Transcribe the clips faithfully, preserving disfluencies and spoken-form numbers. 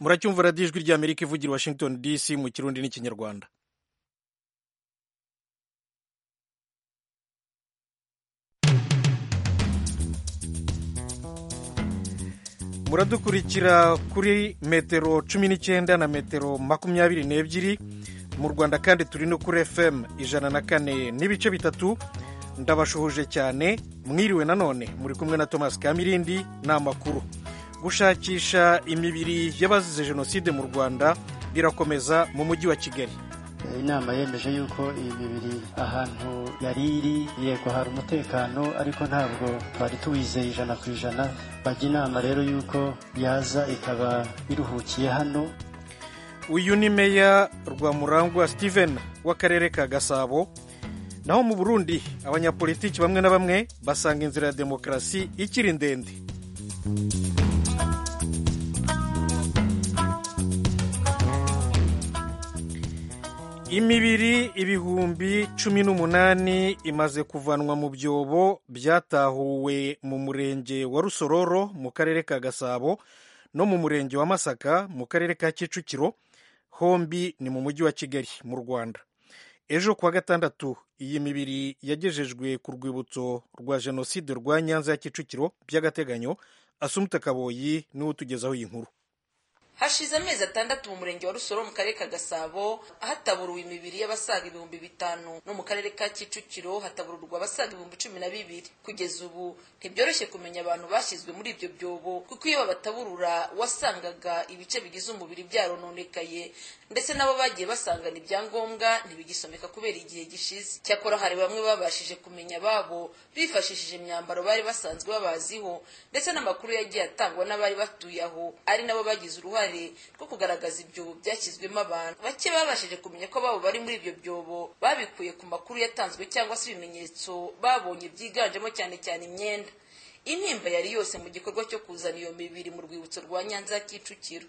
muracyumva radiyo ijwi ry'Amerika ivugira Washington D C mu kirundi n'ikinyarwanda. muradukurikira kuri metero cumi n'icyenda na metero makumyabiri n'ebyiri mu Rwanda, kandi turi no kuri F M ijana na kane n'ibice bitatu. Ndabashuhuje cyane, mwiriwe nanone, muri kumwe na Thomas Kamirindi n'amakuru. Gushakisha imibiri y'abazize jenoside mu Rwanda birakomeza mu mujyi wa Kigali. Inama yemeje yuko iyi mibiri ahantu yari iri, yego hari umutekano ariko ntabwo twari tuwizeye ijana ku ijana. Bajya inama rero yuko yaza ikaba iruhukiye hano. Uyu ni Meya Rwamurangwa Steven w'akarere ka Gasabo. Naho mu Burundi abanyapolitiki bamwe na bamwe basanga inzira ya demokarasi ikiri ndende. Imibiri ibihumbi cumi n'umunani imaze kuvanwa mu byobo byatahuwe mu murenge wa Rusororo mu karere ka Gasabo no mu murenge wa Masaka mu karere ka Kicukiro, hombi ni mu mujyi wa Kigali mu Rwanda. Ejo kuwa gatandatu iyi mibiri yagejejwe ku rwibutso rwa jenoside rwa Nyanza ya Kicukiro by'agateganyo. Asumta Kaboyi niwe utugezaho iyi nkuru. Hashize amezi atandatu mu murenge wa Rusoro mu karere ka Gasabo hataburuwe imibiri y'abasaga ibihumbi bitanu, no mu karere ka Kicukiro hatabururwa abasaga ibihumbi cumi na bibiri. Kugeza ubu ntibyoroshye kumenya abantu bashyizwe muri ibyo byobo, kuko iyo babataburura wasangaga ibice bigize umubiri byarononekaye, ndetse nabo bagiye basangana ibyangombwa ntibigisomeka kubera igihe gishize. Cyakora hari bamwe babashije kumenya babo bifashishije imyambaro bari basanzwe babaziho, ndetse n'amakuru yagiye atangwa n'abari batuye aho ari nabo bagize uruhare rwo kugaragaza ibyobo byashyizwemo abantu. Bake babashije kumenya ko babo bari muri ibyo byobo babikuye ku makuru yatanzwe cyangwa se ibimenyetso babonye byiganjemo cyane cyane imyenda. Intimba yari yose mu gikorwa cyo kuzana iyo mibiri mu rwibutso rwa Nyanza Kicukiro.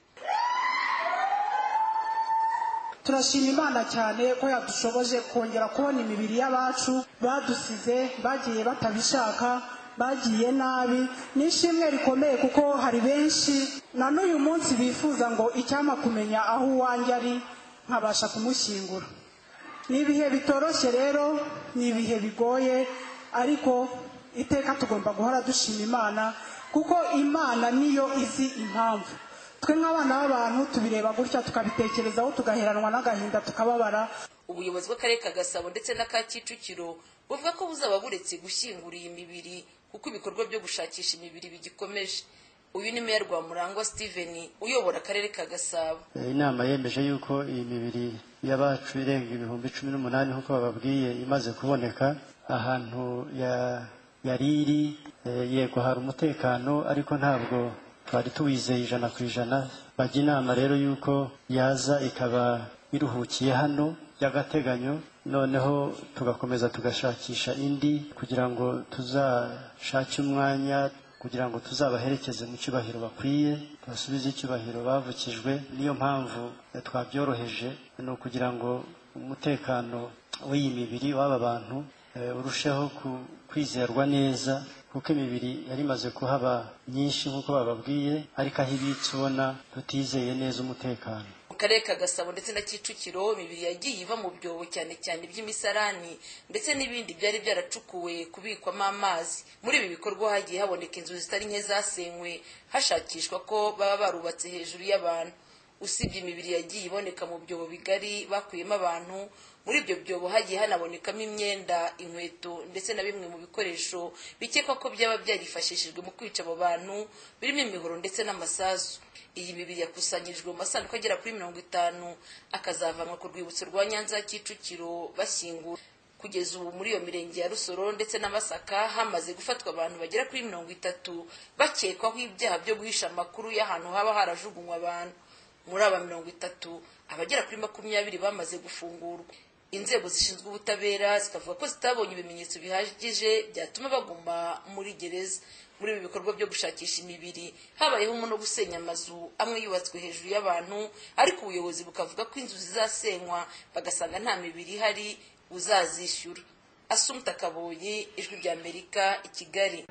Turashima Imana cyane ko yadushoboje kongera kubona imibiri y'abacu badusize, bagiye batabishaka, bagiye nabi. Nishimwe rikomeye kuko hari benshi na n'uyu munsi bifuza ngo icyama kumenya aho uwanjye ari nkabasha kumushyingura. Ni ibihe bitoroshye rero, ni ibihe bigoye, ariko iteka tugomba guhora dushima Imana kuko Imana niyo izi impamvu. Twe nk'abana b'abantu tubireba gutya tukabitekerezaho tugaheranwa n'agahinda tukababara. Ubuyobozi bw'akarere ka Gasabo ndetse n'aka Kicukiro buvuga ko buzaba buretse gushyingura iyi mibiri kuko ibikorwa byo gushakisha imibiri bigikomeje. Uyu ni Meya Rwamurangwa Steven uyobora akarere ka Gasabo. Inama yemeje yuko iyi mibiri y'abacu irenga ibihumbi cumi n'umunani nk'uko bababwiye imaze kuboneka ahantu ya yari iri, yego hari umutekano ariko ntabwo twari tuwizeye ijana ku ijana. Bajya inama rero yuko yaza ikaba iruhukiye hano by'agateganyo, noneho tugakomeza tugashakisha indi kugira ngo tuzashake umwanya kugira ngo tuzabaherekeze mu cyubahiro bakwiye, basubize icyubahiro bavukijwe. Niyo mpamvu twabyoroheje, ni ukugira ngo umutekano w'iyi mibiri w'aba bantu urusheho kwizerwa neza, kuko imibiri yari imaze kuhaba myinshi nk'uko bababwiye, ariko aho ibitse ubona tutizeye neza umutekano. Mu karere ka Gasabo ndetse na Kicukiro imibiri yagiye iva mu byobo cyane cyane by'imisarani ndetse n'ibindi byari byaracukuwe kubikwamo amazi. Muri ibi bikorwa hagiye haboneka inzu zitari nke zasenywe hashakishwa ko baba barubatse hejuru y'abantu. Usibye imibiri yagiye iboneka mu byobo bigari bakuyemo abantu, muri ibyo byobo hagiye hanabonekamo imyenda, inkweto ndetse na bimwe mu bikoresho bikekwa ko byaba byarifashishijwe mu kwica abo bantu, birimo imihoro ndetse n'amasasu. Iyi mibiri yakusanyirijwe mu masanduku agera kuri mirongo itanu akazavanwa ku rwibutso rwa Nyanza Kicukiro bashyingura. Kugeza ubu muri iyo mirenge ya Rusoro ndetse na Masaka hamaze gufatwa abantu bagera kuri mirongo itatu bakekwaho ibyaha byo guhisha amakuru y'ahantu haba harajugunywa abantu. Muri aba mirongo itatu abagera kuri makumyabiri bamaze gufungurwa. Inzego zishinzwe ubutabera zikavuga ko zitabonye ibimenyetso bihagije byatuma baguma muri gereza. Muri ibi bikorwa byo gushakisha imibiri habayeho no gusenya amazu amwe yubatswe hejuru y'abantu, ariko ubuyobozi bukavuga ko inzu zizasenywa bagasanga nta mibiri ihari uzazishyura. Asumta Kaboyi, Ijwi ry'Amerika, i Kigali.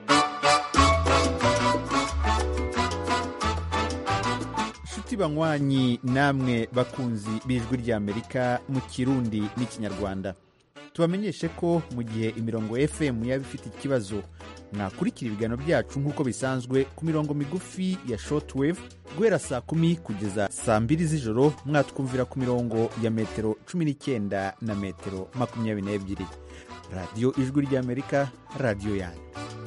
banywanyi namwe bakunzi b'ijwi ry'Amerika mu Kirundi n'ikinyarwanda, tubamenyeshe ko mu gihe imirongo F M yaba ifite ikibazo mwakurikira ibiganiro byacu nk'uko bisanzwe ku mirongo migufi ya shortwave guhera saa kumi kugeza saa mbiri z'ijoro. Mwatwumvira ku mirongo ya metero cumi n'icyenda na metero makumyabiri n'ebyiri. Radiyo Ijwi ry'Amerika, radiyo yanyu.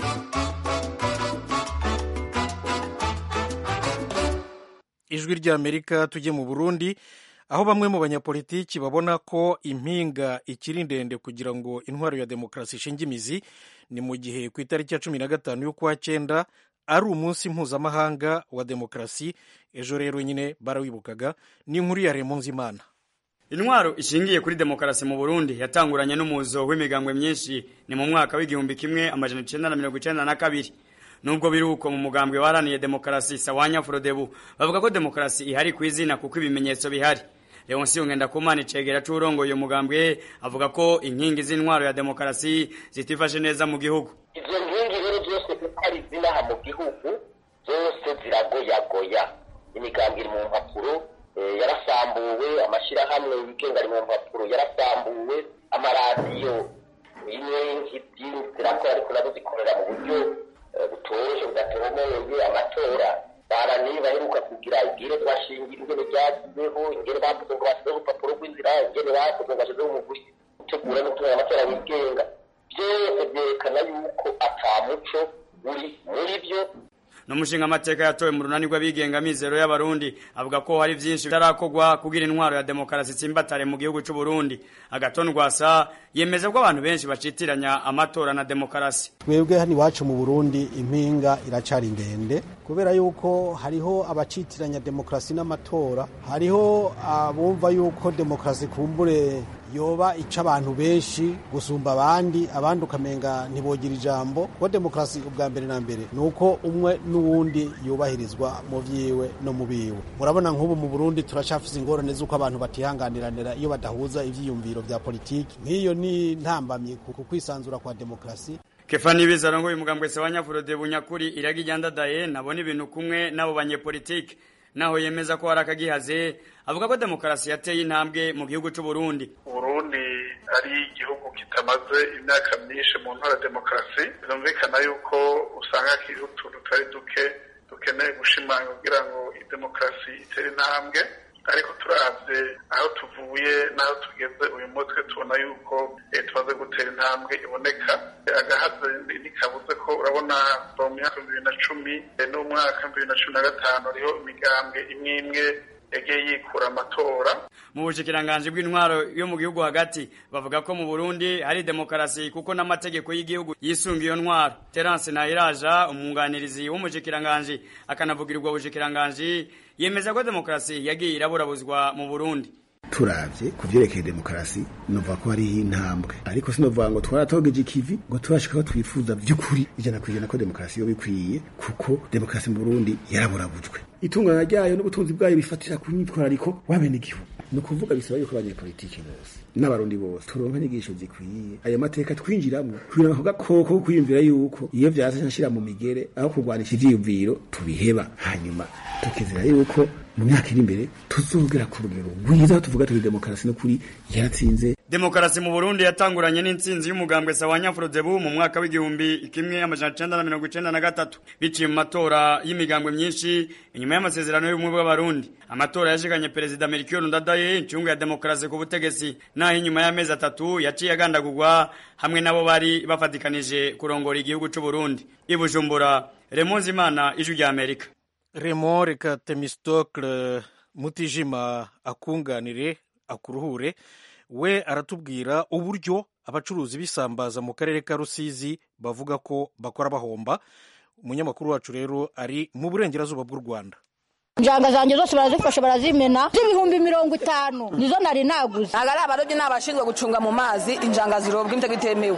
Ijwi ry'Amerika tujye mu Burundi, aho bamwe mu banyapolitiki babona ko impinga ikiri ndende kugira ngo intwaro ya demokarasi ishinge imizi. Ni mu gihe ku itariki ya cumi na gatanu y'ukwa cyenda ari umunsi mpuzamahanga wa demokarasi. Ejo rero nyine barawibukaga. Ni inkuru ya Remonzi Imana. Intwaro ishingiye kuri demokarasi mu Burundi yatanguranye n'umuzo w'imigambwe myinshi ni mu mwaka w'igihumbi kimwe amajana icenda na mirongo icenda na kabiri. Nubwo biruko mu mugambwe waraniye demokarasi Sawanya Frodebu bavuga ko demokarasi ihari ku izina kuko ibimenyetso bihari. Leoncio Ngendakumana icegera c'urongoye uyu mugambwe avuga ko inkingi z'intwaro ya demokarasi zitifashe neza mu gihugu. Izo nkingi rero byose zitari zinaha mu gihugu zose ziragoyagoya. Imigambwe iri mu mpapuro yarasambuwe, amashirahamwe yigenga ari mu mpapuro yarasambuwe, amaradiyo inkingi zirakora ariko nazo zikorera mu buryo butoroshe budatomeye. Amatora barani baheruka kugira igire twashingira ingene ryagizeho, ingene bavuze ngo basizeho urupapuro rw'inzira, ingene bavuze ngo basizeho umugwi utegura no gutunganya amatora yigenga. Byose byerekana yuko ata muco uri muri byo. N'umushinga amateka yatowe mu runani rw'abigenga mizero y'abarundi avuga ko hari byinshi bitarakogwa kugira intwaro ya demokarasi tsimbatare mu gihugu cy'u Burundi. Agaton Rwasa yemeza ko abantu benshi bacitiranya amatora na demokarasi. Twebwe hani wacu mu Burundi impinga iracari ndende kubera yuko hariho abacitiranya demokarasi n'amatora, hariho abumva yuko demokarasi kumbure yoba ica abantu benshi gusumba abandi, abandi ukamenga ntibogira ijambo. Ko demokarasi ubwa mbere na mbere nuko umwe n'uwundi yubahirizwa mu vyiwe no mu biwe. Murabona nk'ubu mu Burundi turacafise ingorane z'uko abantu batihanganiranira iyo badahuza ivyiyumviro vya politiki. Nk'iyo ni ntambamye ku kwisanzura kwa demokarasi. Kefani Bizarongo y'umugambwe Sawanya Frodebu nyakuri iragijyandadaye nabone ibintu kumwe nabo banyepolitiki naho yemeza ko harakagihaze. Avuga ko demokarasi yateye intambwe mu gihugu cy'u Burundi. Burundi ari igihugu kitamaze imyaka myinshi mu ntwaro ya demokarasi. Birumvikana yuko usanga kiriho utuntu tutari duke dukeneye gushimanga kugira ngo demokarasi itere intambwe, ariko turavye aho tuvuye n'aho tugeze uyu mutwe tubona yuko tumaze gutera intambwe iboneka. Agahaze nikabuze ko urabona mu myaka bibiri na cumi n'umwaka bibiri na cumi na gatanu ariho imigambwe imwe imwe yagiye yikura amatora. Mu bushikiranganje bw'intwaro yo mu gihugu hagati bavuga ko mu Burundi hari demokarasi kuko n'amategeko y'igihugu yisunga iyo ntwaro. Terence Nahiraja umwunganirizi w'umushikiranganje akanavugirirwa ubushikiranganje yemeza ko demokarasi yagiye iraburabuzwa mu Burundi. Turavye kuvyerekeye demokarasi nova ko ari intambwe, ariko sinovuga ngo twaratogeje ikivi ngo turashika ko twifuza by'ukuri ijana kwijana ko demokarasi yo bikwiye, kuko demokarasi mu Burundi yaraburabujwe. Itungana ryayo n'ubutunzi bwayo bifatira ku nyitwarariko wabene igihugu. No kuvuga bisaba yuko abanyepolitiki bose n'abarundi bose turonka inyigisho zikwiye aya mateka twinjiramo kugira ngo gakoko kwiyumvira yuko iyo vyaza nshira mu migere aho kurwanisha ivyiyumviro tubiheba, hanyuma tukizera yuko mu myaka iri imbere tuzongera ku rugero rwiza tuvuga turi demokarasi no kuri yaratsinze. Demokarasi mu Burundi yatanguranye n'intsinzi y'umugambwe Sawanya Frodebu mu mwaka w'igihumbi kimwe amajana icenda na mirongo icenda na gatatu biciye mu matora y'imigambwe myinshi inyuma y'amasezerano y'ubumwe bw'abarundi. Amatora yashikanye Perezida Melchior Ndadaye incungu ya demokarasi ku butegetsi, naho inyuma y'amezi atatu yaciye agandagurwa hamwe nabo bari bafatikanije kurongora igihugu cy'u Burundi. I Bujumbura, Remonzi Imana, Ijwi rya Amerika. Raymond reka Temistokle Mutijima akunganire akuruhure, we aratubwira uburyo abacuruzi bisambaza mu karere ka Rusizi bavuga ko bakora bahomba. Umunyamakuru wacu rero ari mu burengerazuba bw'u Rwanda. Njanga zanje zose barazifasha barazimena z'ibihumbi mirongo itanu nizo nari naguze. Agari abarobyi n'abashinzwe gucunga mu mazi injanga zirobwa imtego itemewe.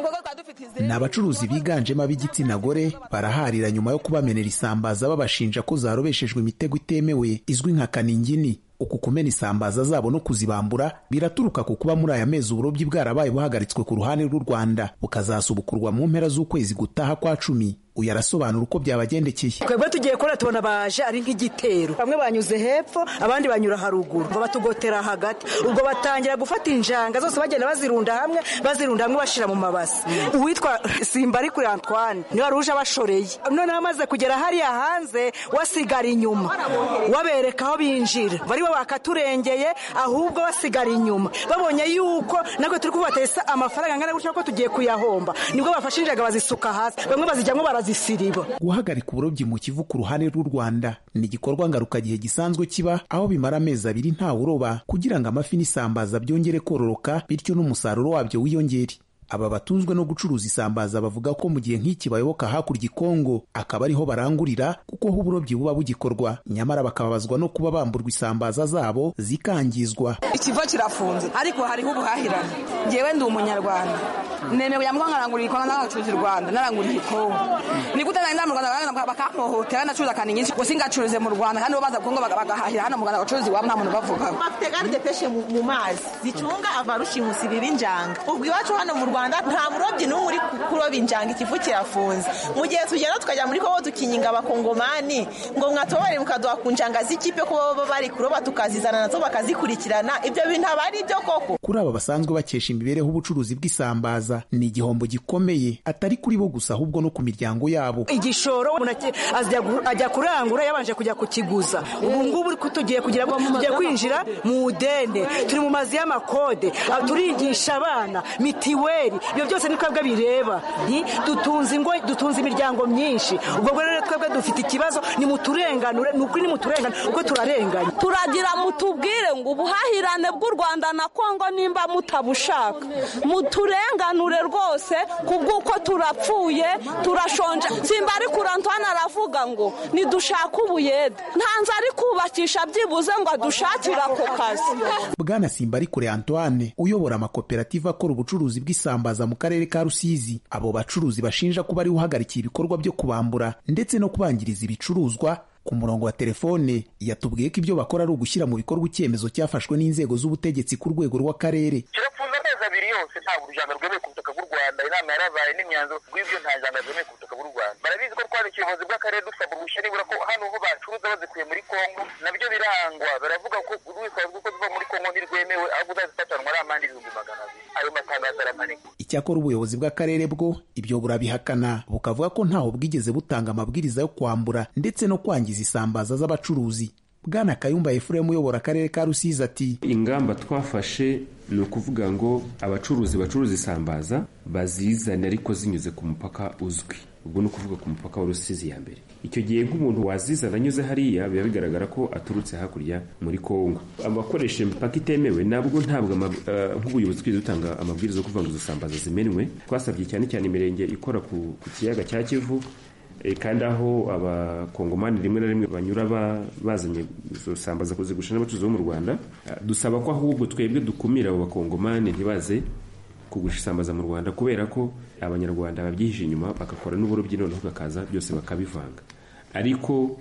N'abacuruzi biganjemo ab'igitsina gore baraharira nyuma yo kubamenera isambaza babashinja ko zarobeshejwe imitego itemewe izwi nka kaningini. Uku kumena isambaza zabo no kuzibambura biraturuka ku kuba muri aya mezi uburobyi bwarabaye buhagaritswe ku ruhande rw'u Rwanda bukazasubukurwa mu mpera z'ukwezi gutaha kwa cumi. uyu arasobanura uko byabagendekeye. Twebwe tugiye kora tubona baje ari nk'igitero, bamwe banyuze hepfo abandi banyura haruguru, batugotera hagati, ubwo batangira gufata injanga zose bagenda bazirunda hamwe bazirunda hamwe bashira mu mabasi. Uwitwa Simbarikure Antoine ni waruje abashoreye, none amaze kugera hariya hanze wasigara inyuma wabereka aho binjira, bari bo bakaturengeye ahubwo wasigara inyuma, babonye yuko nako turi kubatesa amafaranga ngana gutyo ko tugiye kuyahomba, nibwo bafashinjaga bazisuka hasi, bamwe bazijyamo barazisiriba. Guhagarika uburobyi mu Kivu ku ruhande rw'u Rwanda ni igikorwa ngaruka gihe gisanzwe kiba, aho bimara amezi abiri nta uroba kugira ngo amafi n'isambaza byongere kororoka, bityo n'umusaruro wabyo wiyongere. Aba batunzwe no gucuruza isambaza bavuga ko mu gihe nk'iki bayoboka hakurya Kongo akaba ariho barangurira kuko ho uburobyi buba bugikorwa, nyamara bakababazwa no kuba bamburwa isambaza zabo zikangizwa. Ikivo kirafunze ariko hariho ubuhahirane. Ngewe ndi umunyarwanda nemewe yamwa nkarangurira Kongo n'abacuruzi u Rwanda naranguriye Kongo, ni gute nari mu Rwanda bakamuhotera nacuruza kandi nyinshi ngo singacuruze mu Rwanda kandi baza Kongo bagahahira hano mu Rwanda abacuruzi wabo nta muntu bavuga. Bafite garde peshe mu mazi zicunga abarushimusi bibinjanga, ubwo iwacu hano mu Rwanda nta murobyi n'umwe uri kuroba injanga, ikivu kirafunze. Mu gihe tugenda tukajya muri Kongo tukinyinga abakongomani ngo mwatobare mukaduha ku njanga z'ikipe ko baba bari kuroba tukazizana nazo bakazikurikirana, ibyo bintu abari byo koko. Kuri aba basanzwe bakesha imibereho ubucuruzi bw'isambaza ni igihombo gikomeye, atari kuri bo gusa ahubwo no ku miryango yabo. Igishoro ajya kurangura yabanje kujya kukiguza, ubu ngubu tugiye kugira ngo tugiye kwinjira mu dende, turi mu mazi y'amakode, turigisha abana mitiweli, ibyo byose ni twebwe bireba, dutunze ingo dutunze imiryango myinshi. Ubwo rero twebwe dufite ikibazo, ni muturenganure, ni ukuri ni muturengane uko turarenganye. Turagira mutubwire ngo ubuhahirane bw'u Rwanda na Kongo nimba mutabushaka muturenganure rwose, kubw'uko turapfuye turashonje. Simbarikure Antoine aravuga ngo nidushaka ubuyede, ntanze ari kubakisha byibuze ngo adushakire ako kazi. Bwana Simbarikure Antoine uyobora amakoperative akora ubucuruzi bw'isambaza mu karere ka Rusizi, abo bacuruzi bashinja kuba ari uhagarikiye ibikorwa byo kubambura ndetse no kubangiriza ibicuruzwa. Ku murongo wa telefone yatubwiye ko ibyo bakora ari ugushyira mu bikorwa icyemezo cyafashwe n'inzego z'ubutegetsi ku rwego rw'akarere. Kirafunze amezi abiri yose nta urujyano rwemewe ku butaka bw'u Rwanda, inama yarabaye n'imyanzuro rw'ibyo nta jana rwemewe ku butaka bw'u Rwanda. Barabizi ko twandikira ubuyobozi bw'akarere dusaba uruhushya nibura ko hano ho bacuruza bazikuye muri Kongo nabyo birangwa, baravuga ko urwisaba rw'uko ziva muri Kongo ntirwemewe, ahubwo uzazifatanwa ari amande ibihumbi magana abiri. Ayo matangazo aramaneka. Icyakora ubuyobozi bw'akarere bwo ibyo burabihakana, bukavuga ko ntaho bwigeze butanga amabwiriza yo kwambura ndetse no kwangiza isambaza z'abacuruzi. Bwana Kayumba Ephraim uyobora akarere ka Rusizi ati ingamba twafashe ni ukuvuga ngo abacuruzi bacuruza isambaza bazizane ariko zinyuze ku mupaka uzwi, ubwo ni ukuvuga ku mupaka wa Rusizi ya mbere. Icyo gihe nk'umuntu wazizana anyuze hariya biba bigaragara ko aturutse hakurya muri Kongo. Abakoresha imipaka itemewe nabwo ntabwo uh, nk'ubuyobozi twize dutanga amabwiriza yo kuvuga ngo izo sambaza zimenwe. Twasabye cyane cyane imirenge ikora ku, ku kiyaga cya Kivu, kandi aho abakongomani rimwe na rimwe banyura bazanye izo sambaza kuzigusha n'abacuruzi bo mu Rwanda, dusaba ko ahubwo twebwe dukumira abo bakongomani ntibaze kugusha isambaza mu Rwanda, kubera ko abanyarwanda babyihishe inyuma bagakora n'uburobyi noneho bakaza byose bakabivanga. Ariko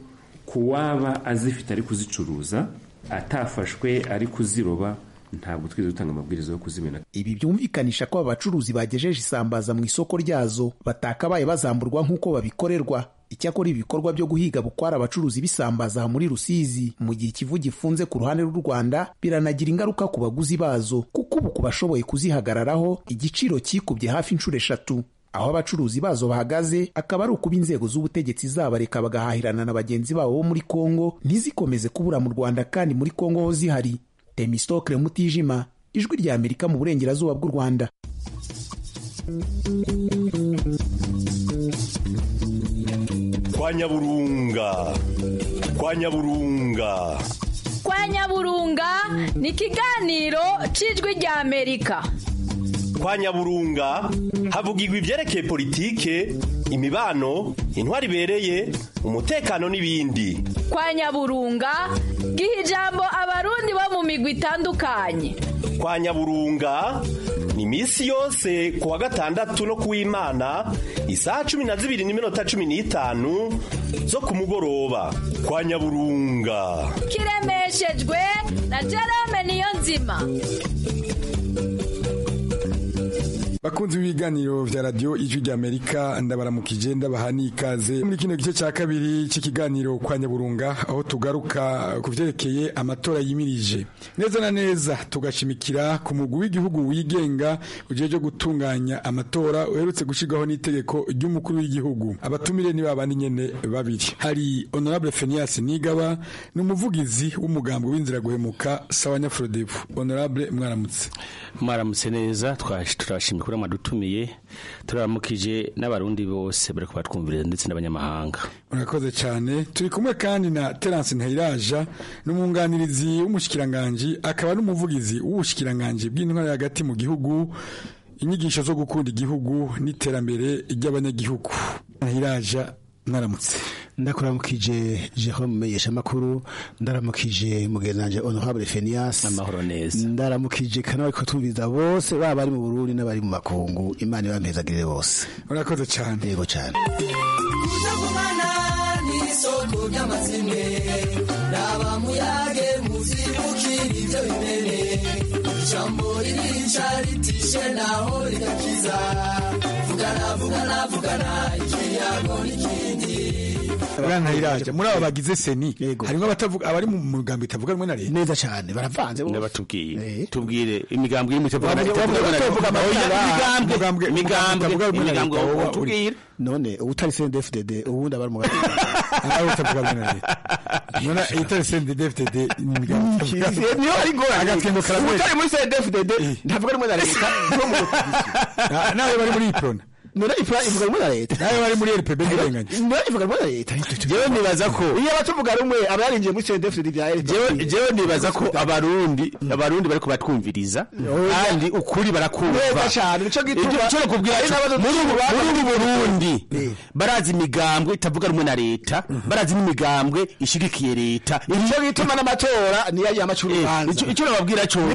kuwaba azifite ari kuzicuruza atafashwe ari kuziroba ntabwo twize dutanga amabwiriza yo kuzimena. Ibi byumvikanisha ko abacuruzi bagejeje isambaza mu isoko ryazo batakabaye bazamburwa nk'uko babikorerwa. Icyakora ibikorwa byo guhiga bukwara abacuruzi bisambaza muri Rusizi mu gihe Kivu gifunze ku ruhande rw'u Rwanda biranagira ingaruka ku baguzi bazo, kuko ubu kubashoboye kuzihagararaho igiciro kikubye hafi inshuro eshatu. Aho abacuruzi bazo bahagaze akaba ari ukuba inzego z'ubutegetsi zabareka bagahahirana na bagenzi babo bo muri Kongo, ntizikomeze kubura mu Rwanda kandi muri Kongo ho zihari. Temistokle Mutijima, Ijwi rya Amerika mu burengerazuba bw'u Rwanda. Kwa Nyaburunga. Kwa Nyaburunga. Kwa Nyaburunga ni ikiganiro cy'Ijwi rya Amerika. Kwa Nyaburunga havugirwa ibyerekeye politike, imibano, intwari ibereye, umutekano n'ibindi. Kwa Nyaburunga giha ijambo abarundi bo mu migwi itandukanye. Kwa Nyaburunga ni iminsi yose ku wa gatandatu no kuw'Imana isaha cumi na zibiri n'iminota cumi n'itanu zo ku mugoroba. Kwa Nyaburunga kiremeshejwe na Jerome Niyonzima. bakunzi b'ibiganiro vya radio ijwi ry'Amerika ndabaramukije ndabaha n'ikaze muri kino gice ca kabiri c'ikiganiro kwa Nyaburunga aho tugaruka ku vyerekeye amatora yimirije neza na neza tugashimikira ku mugwi w'igihugu wigenga ujeje gutunganya amatora uherutse gushirwaho n'itegeko ry'umukuru w'igihugu. Abatumire ni babandi nyene babiri, hari Honorable Phineas Nigaba n'umuvugizi w'umugambi w'inzira guhemuka Sawanya Frodebu. Honorable mwaramutse. Mwaramutse neza twashimye kuri amadutumiye turamukije n'abarundi bose bari kubatwumviriza ndetse n'abanyamahanga. Murakoze cyane. Turi kumwe kandi na Terence Ntayiraja n'umwunganirizi w'umushikiranganje akaba n'umuvugizi w'ubushikiranganje bw'intwara hagati mu gihugu, inyigisho zo gukunda igihugu n'iterambere ry'abanyagihugu. Ntayiraja mwaramutse. Ndakuramukije Jerome Meyesha makuru, ndaramukije mugenanje Honorable Phineas amahoro neza, ndaramukije kana ko tumviza bose baba bari mu Burundi n'abari mu makungu, Imana ibampezagire bose. Urakoze cyane. Yego cyane. Kuzagumana n'isoko ry'amazime raba muyage muzibukira ibyo bimene ijambo ririca ritishe naho rigakiza vugana vugana vugana ikiyago n'ikindi. Bwana Iraje muri aba bagize seni harimo abatavuga abari mu mugambi itavuga rumwe na leta neza cyane baravanze bose. Ndabatubwiye tubwire imigambi y'imutavuga imigambi imigambi imigambi tubwire none ubutari C N D F D D ubundi abari mu gato nawe utavuga rumwe na leta none itari C N D F D D imigambi niyo ari ngora agatengo karamwe utari muri C N D F D D ntavuga rumwe na leta nawe bari muri iprona none ifa ivuga rumwe na leta nawe bari muri R P B n'irenganya none ivuga rumwe na leta jewe nibaza ko iyo abatuvuga rumwe abarinjiye muri C N D F D D bya R P B jewe jewe nibaza ko abarundi abarundi bari kubatwumviriza kandi ukuri barakumva neza cyane nico gituma cyo kubwira muri Burundi barazi imigambwe itavuga rumwe na leta barazi n'imigambwe ishigikiye leta nico gituma n'amatora niyo ari amacuru ico ico nababwira cyo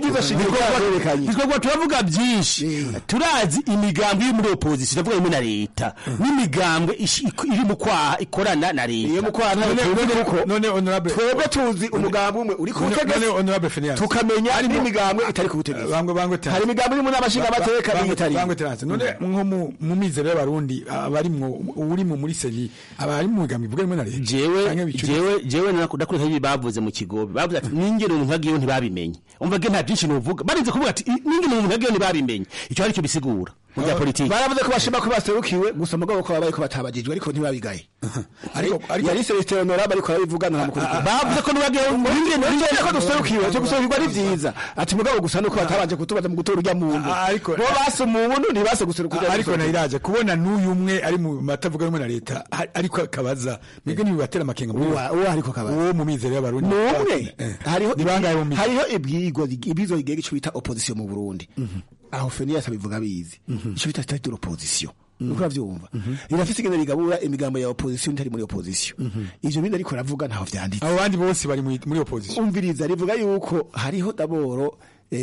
niko turavuga byinshi turazi imigambwe iri muri opposition rimwe na leta n'imigambwe iri mu kwaha ikorana na leta iyo mu kwaha none honorable twebwe tuzi umugambwe umwe uri kutegeka none honorable Phineas tukamenya n'imigambwe itari kubutegeka bangwe bangwe tane hari imigambwe iri mu n'abashinga amateka n'itari bangwe tane none nko mu mizero y'abarundi abari mu uri mu muri seri abari mu migambwe ivuga rimwe na leta jewe jewe jewe nakuri ibi bavuze mu kigobe bavuze ati ningene umuntu agiye ntibabimenye umva ge nta byinshi nuvuga barinze kuvuga ati ningene umuntu agiye ntibabimenye icyo ari cyo bisigura mu bya politiki baravuze ko bashima ko baserukiwe gusa mugabo ko babaye ko batabagijwe ariko ntibabigaye ariko yari Celestin Honorable ariko arabivugana na mukuru bavuze ko nibagiye ningene ko duserukiwe cyo guserukirwa ari byiza ati mugabo gusa nuko batabanje kutubaza mu gutora urya muntu ariko bo base umuntu ntibase guserukirwa ariko Ntayiraje kubona n'uyu umwe ari mu matavuga rumwe na leta ariko kabaza mwebwe nibibatera amakenga muri uwo ariko kabaza uwo mu mizero y'abarundi n'umwe hariho hariho ibyigo ibizo igege cyo bita opposition mu Burundi aho Phineas abivuga bizi icyo bita state d'opposition uko ravyumva irafise igene rigabura imigambo ya opposition ntari muri opposition ivyo bindi ariko ravuga ntaho vyanditse abo bandi bose bari muri opposition umviriza rivuga yuko hariho daboro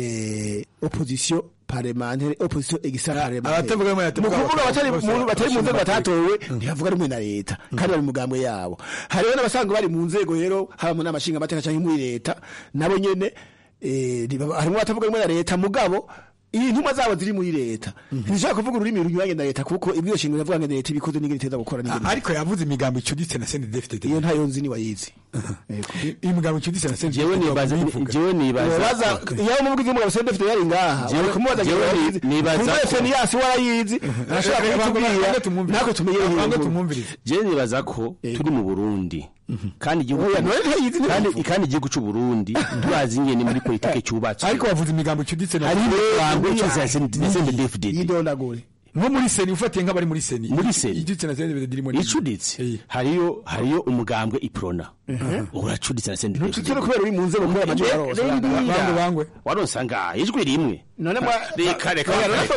eh opposition parlementaire opposition extraparlementaire abatavuga rumwe na leta mu kuvuga batari mu batari mu nzego batatowe ntibavuga rumwe na leta kandi bari mu mugambwe yabo hariho n'abasanga bari mu nzego rero haba mu namashinga amateka cyangwa muri leta nabo nyene eh harimo batavuga rumwe na leta mugabo iyi ntumwa zabo ziri muri leta ntishaka kuvuga ururimi runyuranye na leta kuko ibyo shinga bavuga ngo leta ibikoze n'ingene iteza gukora n'ingene ariko yavuze imigambo icuditse na C N D F D D iyo ntayo nzi ni wayizi iyi migambo icuditse na C N D F D D jewe nibaza jewe nibaza yaho umuvugizi mu C N D F D D yari ngaha jewe kumubaza jewe nibaza ko Phineas warayizi ashaka kutubwira nako tumenyere jewe nibaza ko turi mu Burundi kandi igihugu kandi kandi igihugu cy'u Burundi turazi ingene muri politike cyubatse ariko bavuze imigambo icuditse na hari imigambo cyose ya C N D F D D idonagore nko muri seni ufatiye nk'abari muri seni muri seni icuditse na C N D F D D irimo icuditse hariyo hariyo umugambwe iprona uracuditse na C N D F D D cyo kubera uri mu nzego kubera amajwi bangwe bangwe waronsa nga ijwi rimwe none mwa reka reka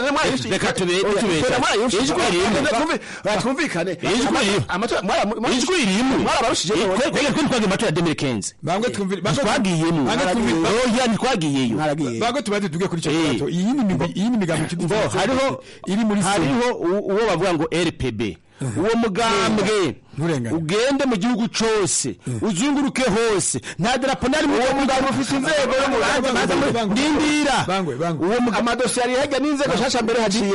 reka tube tubesha ijwi rimwe twumvikane ijwi rimwe amatora ijwi rimwe mwarabarushije kwege kuri twage amatora ya deux mille quinze bangwe twumvire bangwe twagiyemo oya ni twagiyeyo bangwe tubaze tuge kuri cyo cyo iyi ni iyi ni migambo icuditse hariho iri muri hariho uwo bavuga ngo R P B uwo mugambwe ugende mu gihugu cose uzunguruke hose nta darapo nari mu mugambwe ufite inzego yo mu ndindira uwo amadosiye ari hajya n'inzego shasha mbere haciye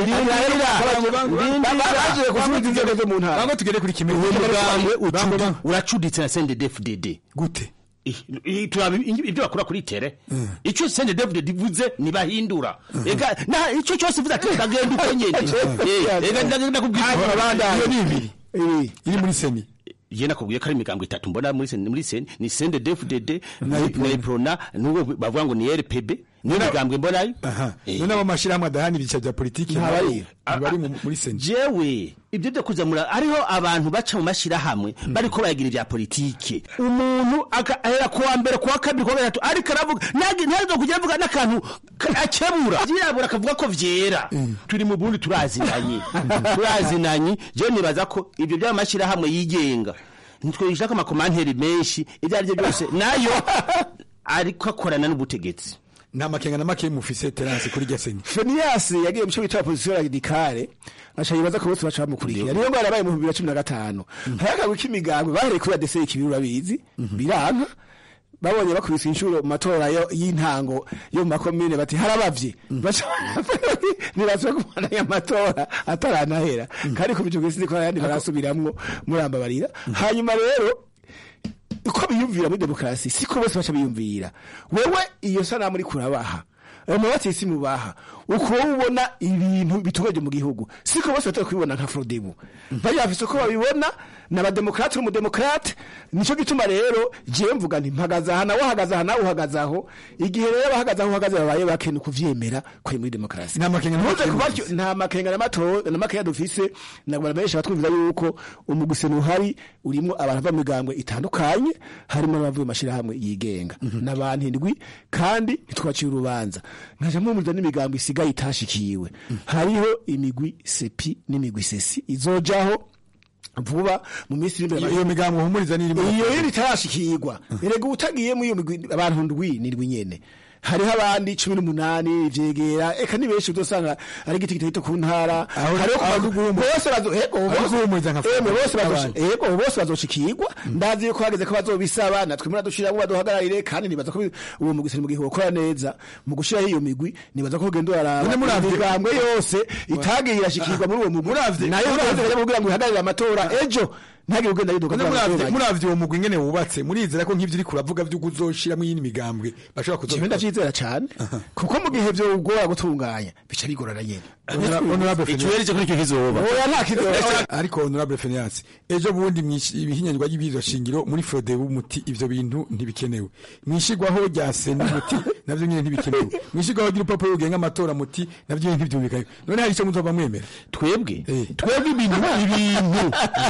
baje gusubiza inzego zo mu ntara bango tugere kuri kimwe uwo mugambwe uracuditse na C N D D F D D gute turabi ibyo bakora kuri tere icyo C N D D F D D divuze nibahindura ega na icyo cyose vuze ati ndagenda uko nyene ega ndagenda kubwira abanda iyo bibiri iri muri seni yena kubwiye kari imigambo itatu mbona muri seni muri seni ni C N D D F D D na Iprona n'uwo bavuga ngo ni R P B ni migambwe mbona ayo none abo mashirahamwe adahani bica bya politiki ntabari bari muri seni jewe ibyo byo kuzamura ariho abantu baca mu mashirahamwe bariko bayagira ibya politiki umuntu akahera kuwa mbere kuwa kabiri kuwa gatatu ariko aravuga nagi ntazo kugira avuga nakantu akebura yirabura akavuga ko vyera turi mu Burundi turazinanye turazinanye je nibaza ko ibyo bya mashirahamwe yigenga nitwe yishaka amakomanteri menshi ibyo ari byo byose nayo ariko akorana n'ubutegetsi nta makenga na make mufise terance kuri Gaseni Fenias yagiye mu cyo bita position radicale ashayibaza ko bose baca bamukurikira niyo ngo yarabaye mu bibiri na cumi na gatanu haraka wikimigambwe bahereye kuri adese ikibiru babizi biranka babonye bakubise inshuro mu matora y'intango yo mu makomine bati harabavye nibaza kumana ya matora ataranahera kandi ku bijo gisi ko yandi barasubiramwo muramba barira hanyuma rero uko biyumvira muri demokrasi siko bose bacha biyumvira wewe iyo sana muri kurabaha mu batisi mubaha uko ubona ibintu bitugoje mu gihugu siko bose batari kubibona nka Frodebu bari bafise ko babibona n'abademokrate n'umudemokrate nico gituma rero je mvuga nti mpagaza hana wahagaza hana uhagaza aho igihe rero bahagaza aho uhagaze babaye bakene kuvyemera ko muri demokrasi nta makenga nta makenga na mato na makenga dufise nagwa benshi batwumviza yuko umuguseno hari urimo abantu bava mu migambwe itandukanye harimo abavuye mashirahamwe yigenga n'abantu indwi kandi ntitwaciye urubanza nkaje mu murza n'imigambwe isigaye itashikiwe hariho imigwi sepi n'imigwi sesi izojaho vuba mu minsi imbere iyo migambo humuriza niri iyo yiri tarashikirwa erega utagiye mu iyo migwi abantu ndwi nirwi nyene hariho abandi cumi n'umunani vyegera eka ni benshi udosanga ari giti gito ku ntara hariho bose bazo ego bose bazo ego bose bazoshikirwa ndazi ko hageze ko bazobisaba natwe muri adushira ngo baduhagararire kandi nibaza ko uwo mugusiri mu gihugu ukora neza mu gushira iyo migwi nibaza ko gendo araba imigambwe yose itagiye irashikirwa muri uwo mugwi nayo uraze kugira ngo ihagararire amatora ejo ntagi ugenda yiduka muravye muravye uwo mugwi ngene wubatse murizera ko nk'ivyo uri kuravuga vyo kuzoshira mu yindi migambwe bashobora kuzoshira ndavyizera cyane kuko mu gihe vyo ugora gutunganya bica bigorana nyene honorable Fenias kuri cyo kizoba oya nta kizoba ariko honorable Fenias ejo bundi ibihinyanywa y'ibiro shingiro muri Frodebu muti ivyo bintu ntibikenewe mwishigwaho rya seni muti navyo nyene ntibikenewe mwishigwaho y'urupapuro rugenga amatora muti navyo nyene ntibyumvikanye none hari icyo muzova mwemera twebwe twebwe ibintu ibintu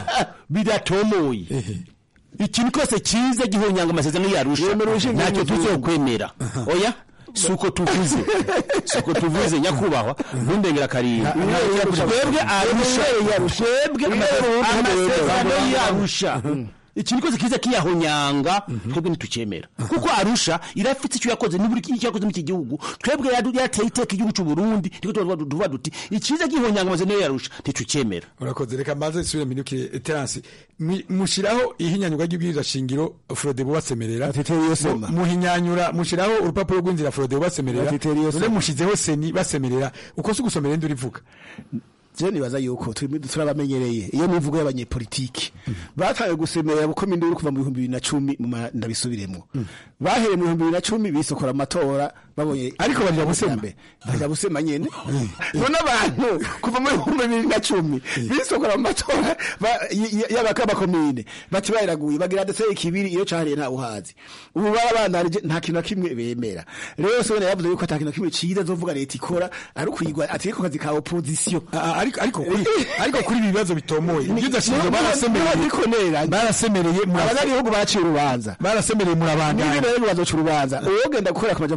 bidatomoye ikintu kose kiza gihonyanga amasezerano yarusha ntacyo tuzokwemera oya suko tuvuze suko tuvuze nyakubahwa ntundengera karinda twebwe arusha twebwe amasezerano yarusha ikintu kose kiza kiyahonyanga twebwe nitucemera kuko arusha irafite icyo yakoze n'iburi icyo yakoze mu iki gihugu twebwe yateye iteka igihugu cy'u Burundi tiko tuvuga duti ikiza gihonyanga maze nayo yarusha nticucemera urakoze reka mbaze isubire minukire Terence mushiraho ihinyanyuga y'ibwirizwa shingiro Frodebu basemerera muhinyanyura mushiraho urupapuro rw'inzira Frodebu basemerera none mushizeho seni basemerera uko se gusomera ndi urivuga je nibaza yuko turabamenyereye iyo mivugo y'abanyepolitiki bataye gusemerera buko minduru kuva mu bihumbi bibiri na cumi ndabisubiremo bahere mu bihumbi bibiri na cumi bisokora amatora babonye ariko barira busembe barira busema nyene none abantu kuva mu bihumbi bibiri na cumi bisokora amatora y'abakaba komine bati bayiraguye bagira ndetse ikibiri iyo cahariye nta uhazi ubu barabandarije nta kintu kimwe bemera rero so yavuze yuko ata kintu kimwe ciza zovuga leta ikora ari kwigwa ati ko kazi ka opposition ariko ariko kuri ariko kuri bibazo bitomoye ibyo dashinzwe barasemereye barasemereye abanyarihugu baciye urubanza barasemereye murabanga nibi rero bazoca urubanza uwo genda gukora ku majambo y'abanyepolitiki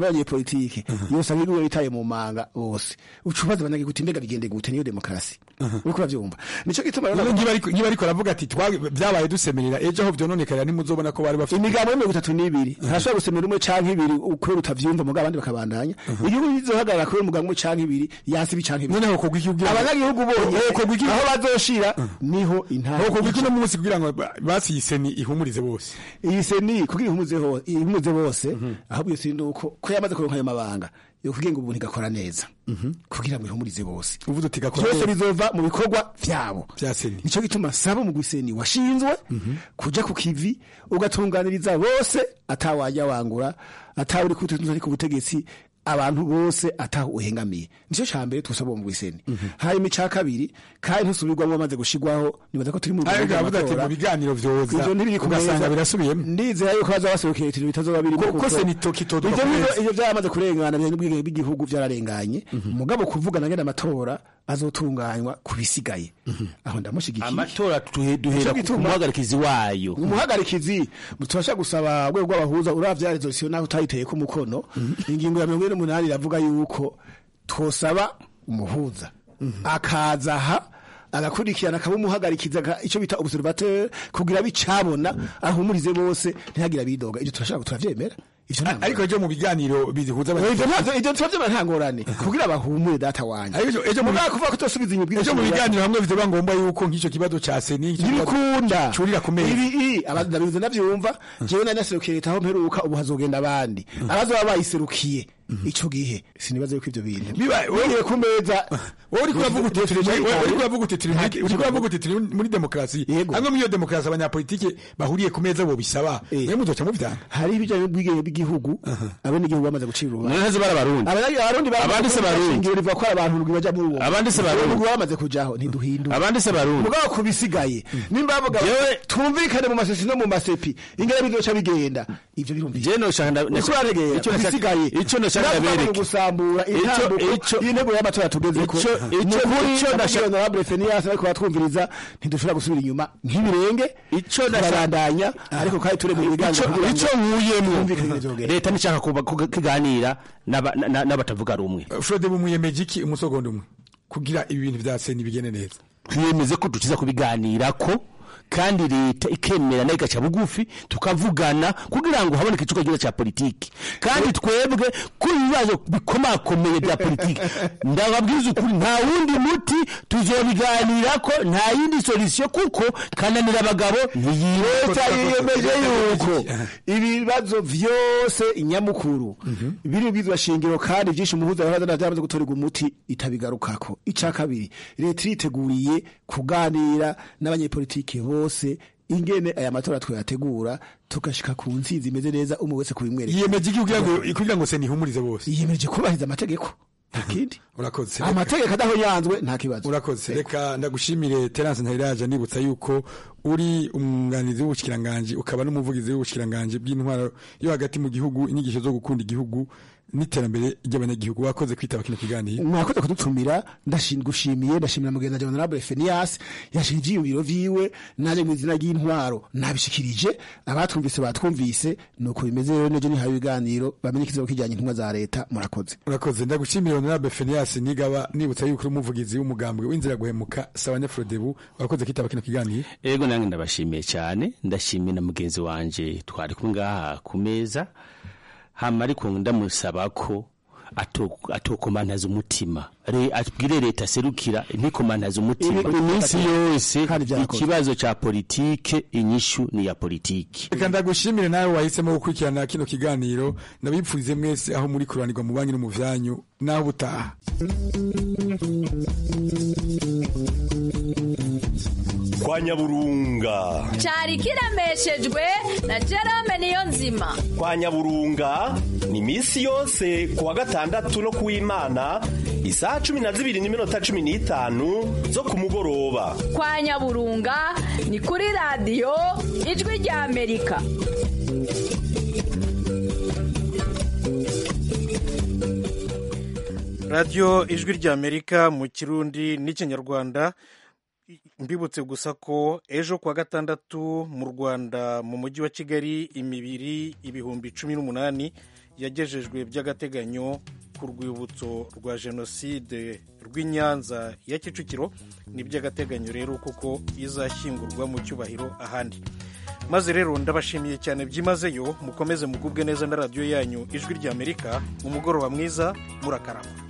politike yose abigo bitaye mu manga bose ucubaza abanyagihugu mbega bigende gute niyo demokarasi uko bavyumva nico gituma rero ngiba ariko ngiba ariko aravuga ati byabaye dusemerera ejo aho vyononekara nimuzobona ko bari bafite imigambo mirongo itatu n'ibiri harashobora gusemerera umwe canke ibiri uko utavyumva muga abandi bakabandanya igihugu bizohagarara ko umugambo canke ibiri yasi bicanke ibiri noneho ko gwigihugu abanyagihugu bonye ko gwigihugu aho bazoshira niho intara ko gwigihugu no munsi kugira ngo basiyise ni ihumurize bose iyi seni kugira ihumuze ho ihumuze bose ahubwo sinduko ko yamaze kuronka ayo mabanga yo kugira ngo ubuntu igakora neza kugira ngo ihumurize bose uvuze uti gakora byose bizova mu bikorwa vyabo bya seni nico gituma saba mu gwiseni washinzwe kuja ku kivi ugatunganiriza bose atawajya wangura atawuri kututunza ari ku butegetsi abantu bose ataho uhengamiye nico cyambere tusaba mu gwiseni hari imica kabiri kandi ntusubirwamo bamaze gushigwaho nibaza ko turi mu biganiro vyoza ivyo ntibiri kugasanga birasubiyemo ndizera yuko baza baserukira ibintu bitazoba biri ko se nitokito ivyo byamaze kurengana by'ubwigenge bw'igihugu byararenganye mugabo kuvuga nagenda amatora azotunganywa kubisigaye aho ndamushigikiye amatora duhera ku muhagarikizi wayo umuhagarikizi mutubasha gusaba rwego rw'abahuza uravya resolution naho utayiteye ku mukono ingingo ya mirongo ine n'umunani iravuga yuko twosaba umuhuza akaza aha agakurikirana akaba umuhagarikiza icyo bita observateur kugira bicabona ahumurize bose ntihagira bidoga ibyo turashaka turavyemera ariko ejo mu biganiro bihuza abantu ibyo turavyemera nta ngorane kugira bahumure data wanje ejo ejo mu kuvuga ko tosubiza inyubwira ejo mu biganiro hamwe bizoba ngomba yuko nk'icyo kibazo ca seni bikunda curira ku meza ibi abantu ndabizo navyumva jewe na naserukiye leta aho mperuka ubu hazogenda abandi abazoba bayiserukiye ico gihe sinibaza yuko ivyo bintu wewe ku meza wowe uri kuravuga uti uri kuravuga uti uri kuravuga uti muri demokrasi hamwe muri iyo demokrasi abanyapolitike bahuriye ku meza bo bisaba mwe muzoca mu vyanga hari ibijanye n'ubwigenge bw'igihugu abene igihugu bamaze gucira urubanza none bara barundi abarundi abandi se barundi riva ko abantu rugwi baja muri uwo abandi se barundi bamaze kujaho ntiduhindura abandi se barundi mugabo kubisigaye nimba bavuga tumvikane mu masesi no mu masepi ingere bizoca bigenda ivyo birumvikana je no shanda ico bisigaye ico no shanda bereke gusambura intambuko y'intego y'amatora tugeze ko ico ico ndashaka honorable Fenias ariko batwumviriza ntidushobora gusubira inyuma nk'ibirenge ico ndabandanya ariko kandi ture mu biganza ico nkuyemo leta nishaka kuganira n'abatavuga rumwe Frode bumuyemeje iki umusogondo umwe kugira ibi bintu vya seni bigene neza twiyemeze ko dukiza kubiganira ko kandi leta ikemera nayo igaca bugufi tukavugana kugira ngo haboneke icuka cyiza cya politiki kandi twebwe kuri ibibazo bikomakomeye bya politiki ndababwiza ukuri nta wundi muti tuzobiganira ko nta yindi solution kuko kananira abagabo ntiyireta yiyemeje yuko ibibazo vyose inyamukuru biri bwizwa shingiro kandi byinshi muhuza abaza byamaze gutorerwa umuti itabigarukako ica kabiri leta iriteguriye kuganira n'abanyepolitiki bose ingene aya matora twayategura tukashika ku nsinzi imeze neza umwe wese kubimwereka yiyemeje kugira ngo kugira ngo se nihumurize bose yiyemeje kubahiriza amategeko ntakindi urakoze amategeko adaho yanzwe nta kibazo urakoze reka ndagushimire Terence Ntayiraja nibutsa yuko uri umwunganizi w'ubushikiranganje ukaba n'umuvugizi w'ubushikiranganje bw'intwaro yo hagati mu gihugu inyigisho zo gukunda igihugu n'iterambere ry'abanyagihugu wakoze kwitaba kino kiganiro mwakoze kudutumira ndashingushimiye ndashimira mugenzi wa Honorable Fenias yashingiye ibiro viwe naje mu izina ry'intwaro nabishikirije abatwumvise batwumvise nuko bimeze rero neje ni hawe ibiganiro bamenye kizo kijanye intumwa za leta murakoze urakoze ndagushimira Honorable Fenias nigaba nibutsa yuko umuvugizi w'umugambwe w'inzira guhemuka Sabanya Frodebu wakoze kwitaba kino kiganiro ego nange ndabashimiye cyane ndashimiye na mugenzi wanje twari kungaha ku meza hama ariko ndamusaba ko atokomantaza umutima re atubwire leta serukira ntikomantaza umutima iminsi yose ikibazo cha politike inyishu ni ya politike reka ndagushimire nawe wahisemo gukurikirana kino kiganiro nabipfuze mwese aho muri kuranirwa mu banki no mu vyanyu naho butaha kwa Nyaburunga cyari kiremeshejwe na Jerome Niyonzima. Kwa Nyaburunga ni misi yose kuwa gatandatu no kuw'Imana isaha cumi na zibiri n'iminota cumi n'itanu zo ku mugoroba. Kwa Nyaburunga ni kuri radio Ijwi rya Amerika. Radio Ijwi rya Amerika mu Kirundi n'Ikinyarwanda. Mbibutse gusa ko ejo kwa gatandatu mu Rwanda mu mujyi wa Kigali imibiri ibihumbi cumi n'umunani yagejejwe by'agateganyo ku rwibutso rwa jenoside rw'i Nyanza ya Kicukiro. Ni by'agateganyo rero kuko izashyingurwa mu cyubahiro ahandi. Maze rero ndabashimiye cyane byimazeyo, mukomeze mugubwe neza na radiyo yanyu Ijwi ry'Amerika. Umugoroba mwiza, murakarama.